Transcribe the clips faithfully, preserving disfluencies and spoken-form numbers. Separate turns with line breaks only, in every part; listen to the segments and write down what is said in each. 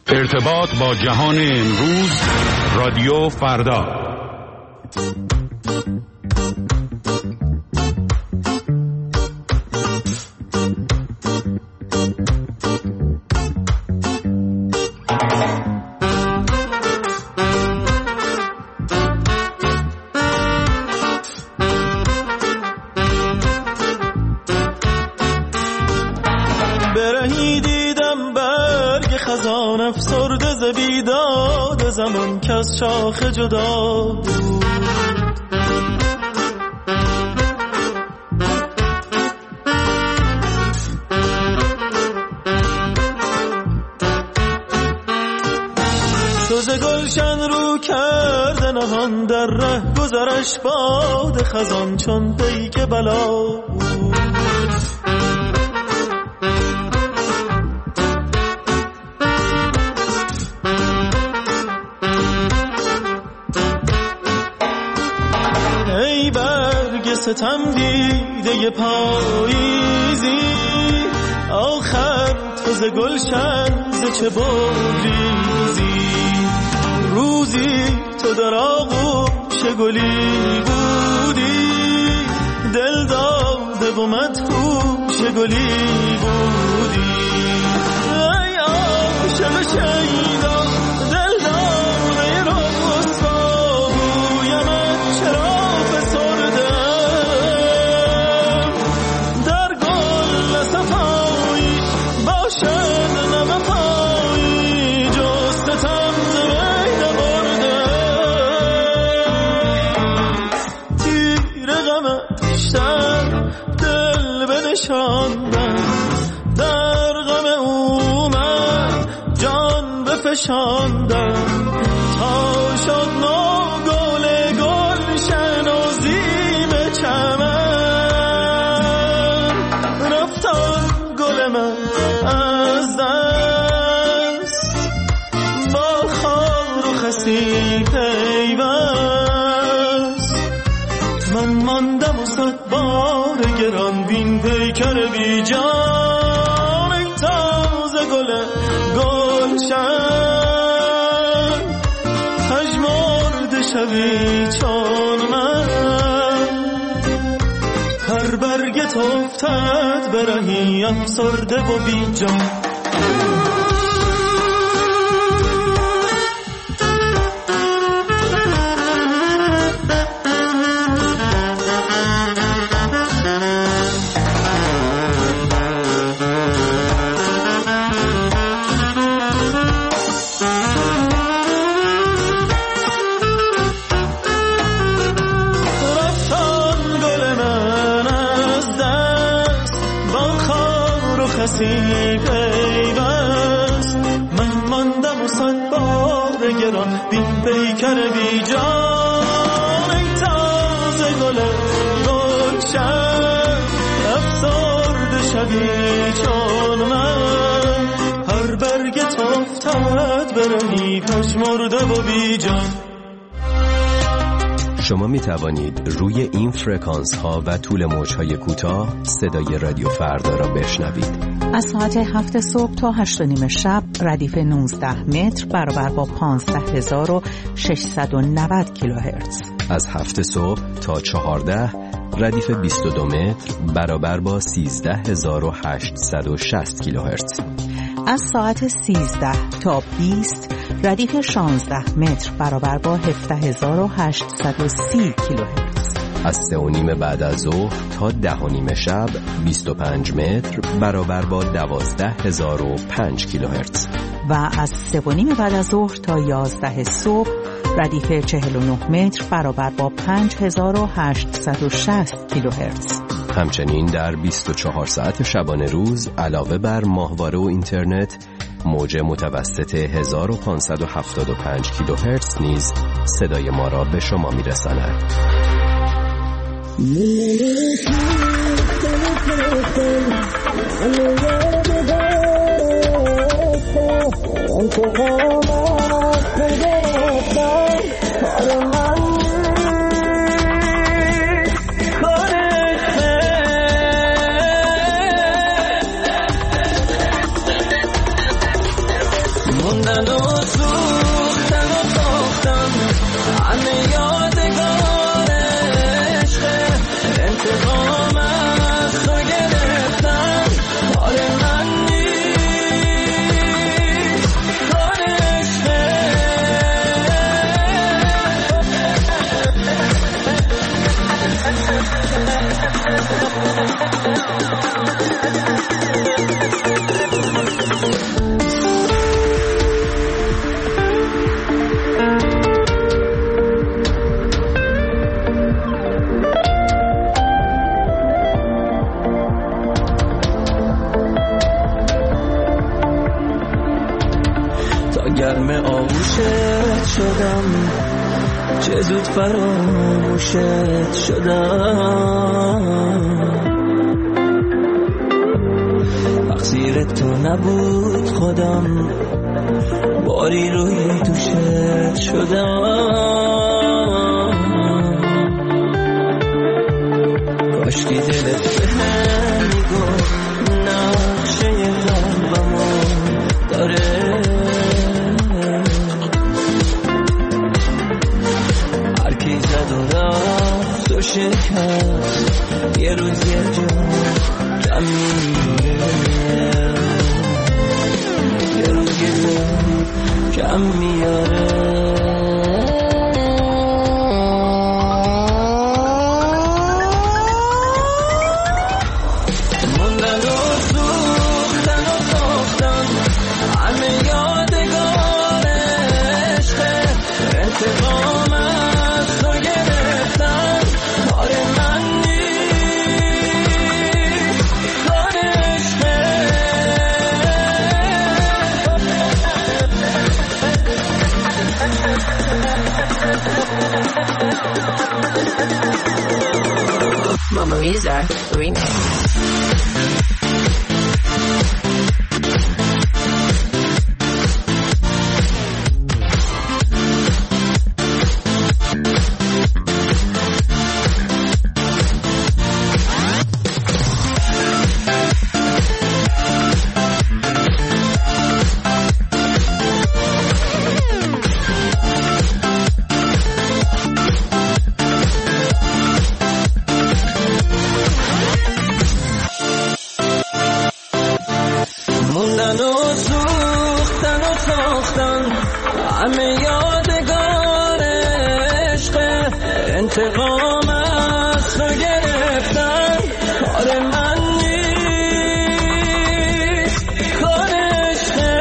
ارتباط با جهان امروز، رادیو فردا.
زمان که از شاخ جدا بود، سوز گلشن رو کرده نهان در ره گذرش باد خزان چون پیک بلا بود. ستم دیده پاییزی آخر تو ز گلشن ز چه بگریزی، روزی تو در آغوش گلی بودی، دل داده و مدهوش گلی بودی. ای عاشق شیدا دل داده رسوا بویمت چرا در غم او من جان بفشاندم تا شد نو گل گلشن و زیب چمن. رفتان گل من از دست با خار و خسی پیوست، من ماندم و صد بار گران بین پیکر بی جان. ای تازه گل گلشن پژمرده شوی چون من، هر برگت افتد برهی افسرده و بی جان. پیوست من ماندم و صد بار گران بین پیکر بی جان. ای تازه گل گلشن افسرده شوی چون من، هر برگت افتد برهی پژمرده و بی جان.
شما می توانید روی این فرکانس ها و طول موج های کوتاه صدای رادیو فردا را بشنوید.
از ساعت هفت صبح تا هشت و نیم شب ردیف نوزده متر برابر با پانزده هزار و ششصد و نود کیلوهرتز.
از هفت صبح تا چهارده ردیف بیست و دو متر برابر با سیزده هزار و هشتصد و شصت کیلوهرتز.
از ساعت سیزده تا بیست ردیف شانزده متر برابر با هفده هزار و هشتصد و سی کیلوهرتز.
از سه و نیم بعد از ظهر تا ده و نیم شب بیست و پنج متر برابر با دوازده هزار و پنج کیلوهرتز.
و از سه و نیم بعد از ظهر تا یازده صبح ردیف چهل و نه متر برابر با پنج هزار و هشتصد و شصت کیلوهرتز.
همچنین در بیست و چهار ساعت شبانه روز علاوه بر ماهواره و اینترنت، موج متوسط هزار و پانصد و هفتاد و پنج کیلوهرتز نیز صدای ما را به شما می‌رساند.
موندن و سوختن و باختن همه یادگار عشق انتقام از تو گرفتن کار من نیست کار عشقه گرم آغوشت شدم چه زود فراموشت شدم تقصیر تو نبود خودم باری روی دوشت شدم کاشکی دلت به هم میگفت نقشه قلبمو داره تو شکست یه روز یه جا کم میاره یه روز یه جا کم میاره موندن و سوختن و باختن همه یادگار عشق انتقام از تو گرفتن کار من نیست کار عشقه
Mama Lisa Remix.
موندن و سوختن و ساختن همه یادگار عشق انتقام از تو گرفتن کار من نیست کار عشقه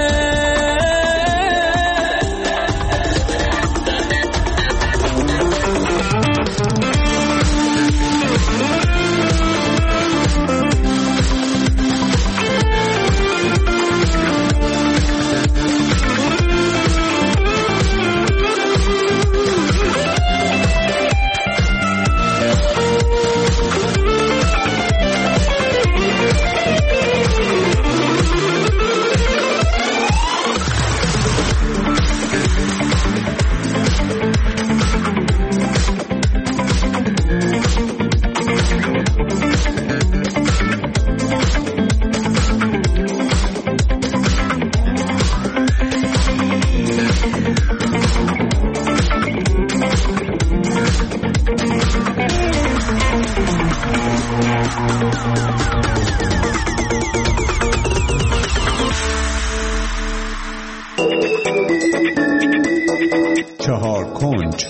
چهار کنج.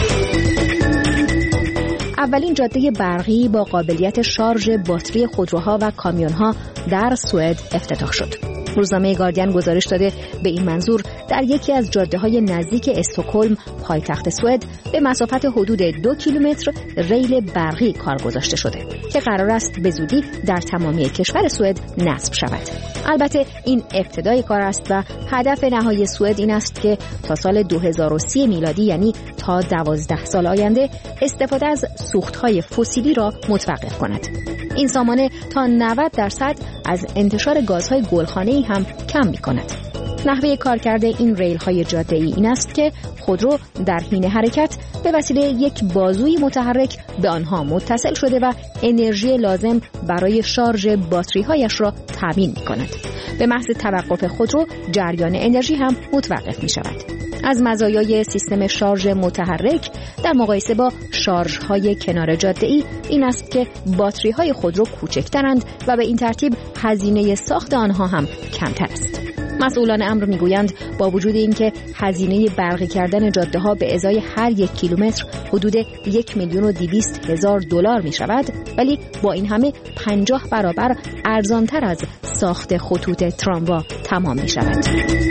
اولین جاده برقی با قابلیت شارژ باتری خودروها و کامیونها در سوئد افتتاح شد. روزنامه گاردین گزارش داده به این منظور در یکی از جاده‌های نزدیک استکهلم پایتخت سوئد به مسافت حدود دو کیلومتر ریل برقی کار گذاشته شده که قرار است به زودی در تمامی کشور سوئد نصب شود. البته این ابتدای کار است و هدف نهایی سوئد این است که تا سال دو هزار و سی میلادی، یعنی تا دوازده سال آینده، استفاده از سوختهای فسیلی را متوقف کند. این سامانه تا نود درصد از انتشار گازهای گلخانه‌ای هم کم می‌کند. نحوه کارکرد این ریل های جاده‌ای این است که خودرو در حین حرکت به وسیله یک بازوی متحرک به آنها متصل شده و انرژی لازم برای شارژ باتری هایش را تامین می کند. به محض توقف خودرو جریان انرژی هم متوقف می شود. از مزایای سیستم شارژ متحرک در مقایسه با شارژهای کنار جاده‌ای این است که باتری های خودرو کوچکترند و به این ترتیب هزینه ساخت آنها هم کمتر است. مسئولان امر میگویند با وجود اینکه هزینه برقی کردن جاده ها به ازای هر یک کیلومتر حدود یک میلیون و دویست هزار دلار می شود، ولی با این همه پنجاه برابر ارزانتر از ساخت خطوط تراموا تمام می شود.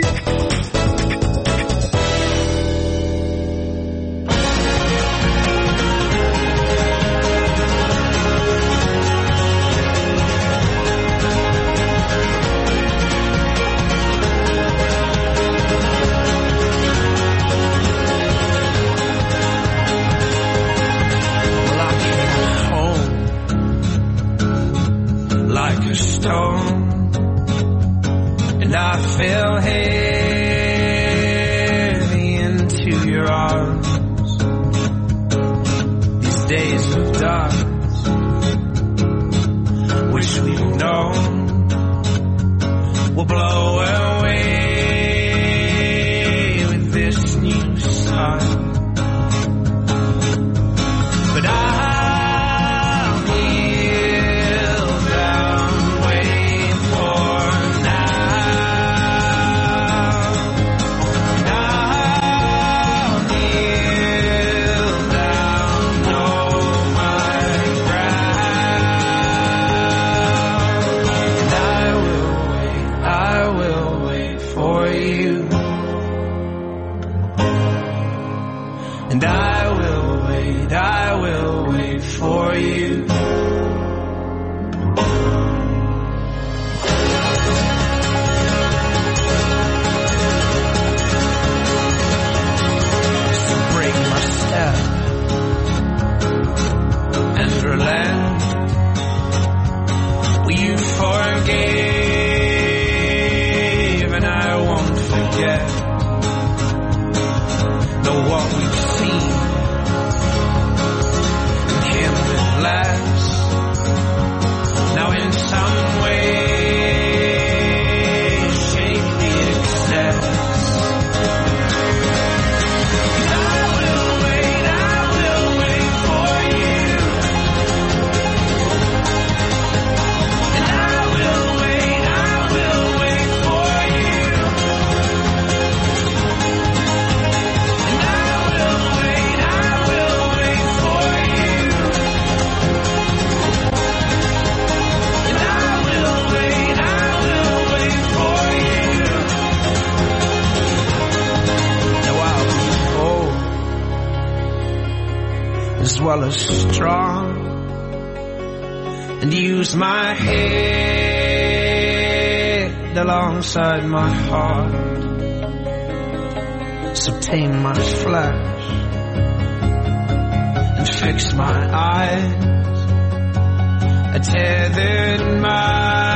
Well as strong and use my head alongside my heart, so tame my flesh and fix my eyes, I tethered my